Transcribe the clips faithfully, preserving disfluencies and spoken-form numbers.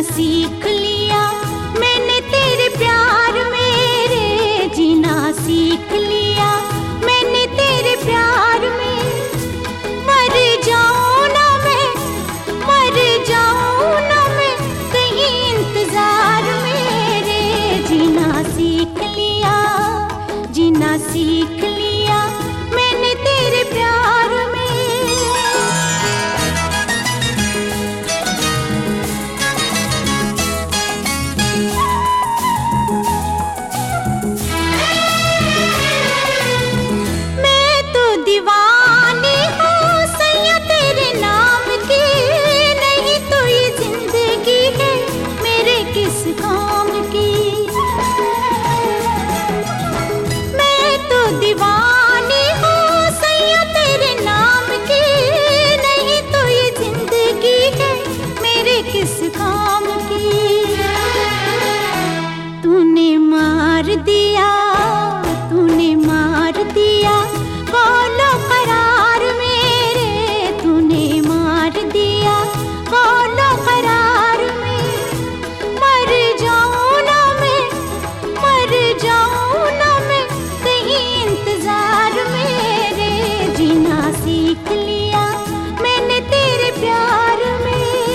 सीख लिया मैंने तेरे प्यार में रे, जीना सीख लिया मैंने तेरे प्यार में। मर जाऊं ना मैं, मर जाऊं ना मैं कहीं इंतजार में रे, जीना सीख लिया, जीना सीख लिया मैंने तेरे प्यार में। तूने मार दिया, तूने मार दिया बोलो करार मेरे, तूने मार दिया बोलो करार में। मर जाऊं ना मैं, मर जाऊं ना मैं कहीं इंतजार मेरे, जीना सीख लिया मैंने तेरे प्यार में।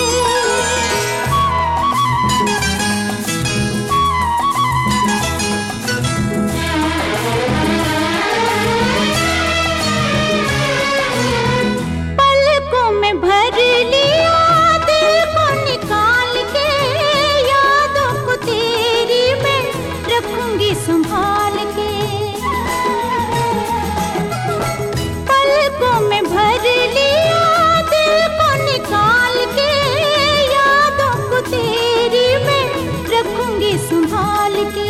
संभाल के पलकों में भर लिया, दिल को निकाल के यादों को तेरी मैं रखूंगी संभाल के।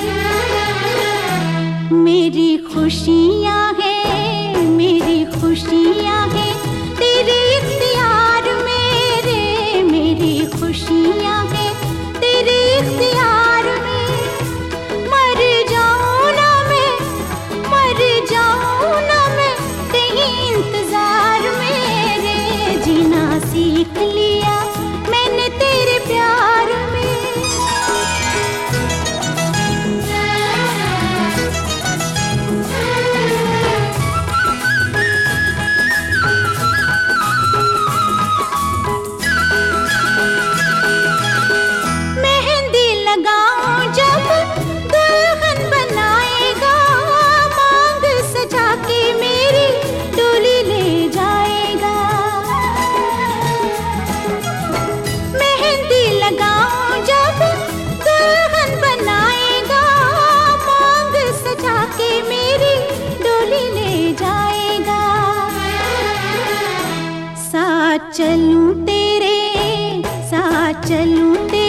मेरी खुशियाँ हैं, मेरी खुशियाँ हैं तेरे इख्तियार मेरे, मेरी खुशियाँ हैं तेरे इख्तियार में। सीख लिया मैंने तेरे प्यार में। मेहंदी लगाऊं जब दुल्हन बनाएगा, मांग सजा के मेरी डोली ले जाएगा। लगाऊं जब दुल्हन बनाएगा, मांग सजा के मेरी डोली ले जाएगा। साथ चलूं तेरे, साथ चलूं तेरे